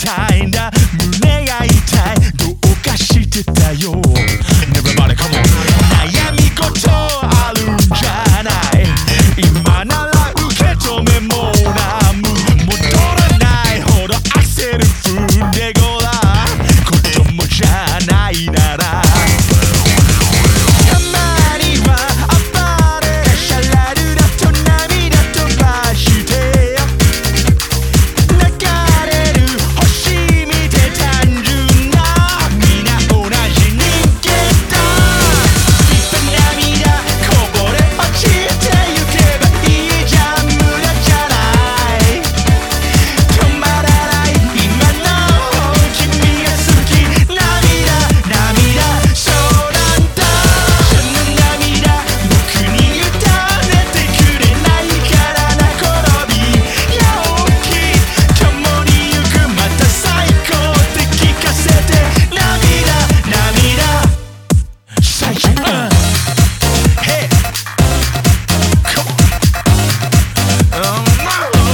たいんだ胸が痛いどうかしてたよ Everybody come on 悩み事あるんじゃない今なら受け止めもな戻らないほどアクセル踏んでごらん子供じゃないならたまには暴れ出しゃらるだと涙飛ばして流れる星見て単純な皆同じ人間だ涙こぼれ落ちてゆけばいいじゃん無駄じゃない止まらない今の君が好き涙そうなんだその涙僕に委ねてくれないからな転びや大きい共に行くまた最高って聞かせて涙最初Hey Come on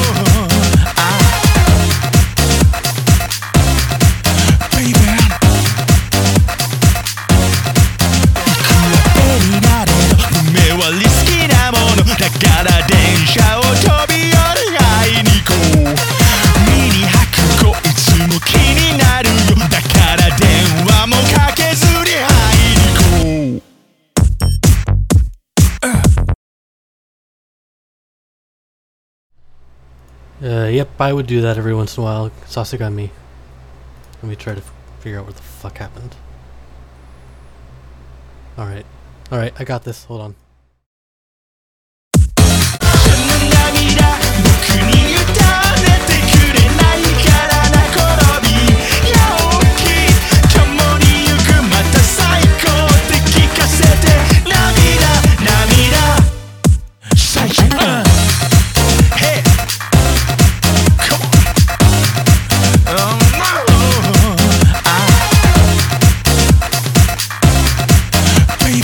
Babyになれど夢はリスキーなものだから電車を飛び降り会いに行こう身に吐く子いつも気になるよだから電話もかけずに会いに行こう Yep, I would do that every once in a while. Sasa got me. Let me try to figure out what the fuck happened. Alright, I got this. Hold on. その涙僕に委ねてくれないからな転びや大きい共に行くまた最高って聞かせて涙最初Hey Come on Baby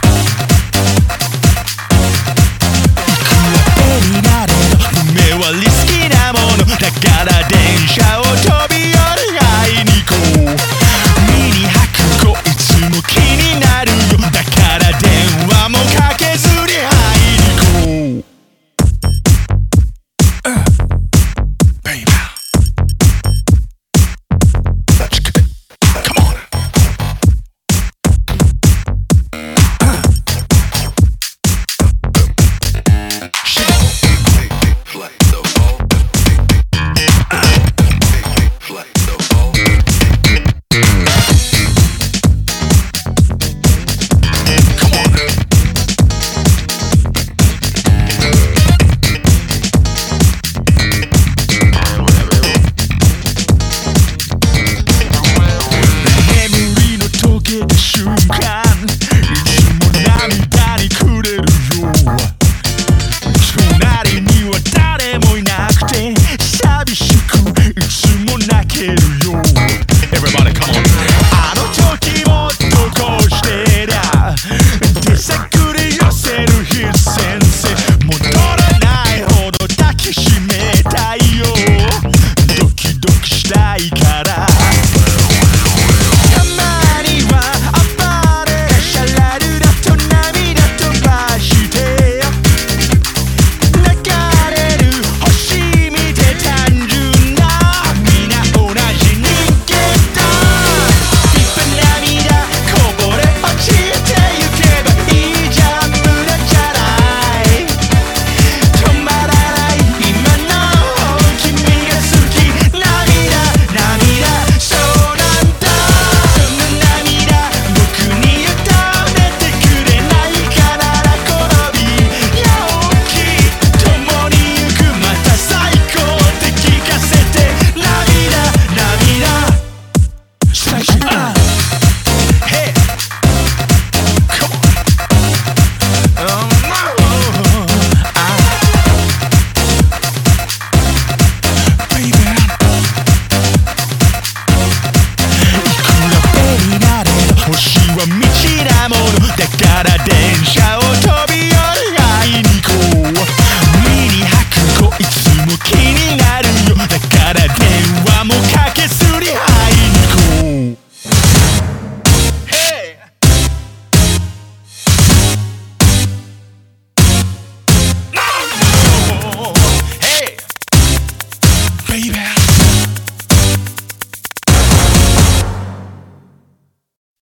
になれど夢はリスキーなものだから電車を飛び降り会いに行こう身に吐く子いつも気になるよだから電話もかけずに会いに行こうBaby Let's get it Come on眠りの溶けた瞬間いつも涙にくれるよ隣には誰もいなくて寂しくいつも泣けるよ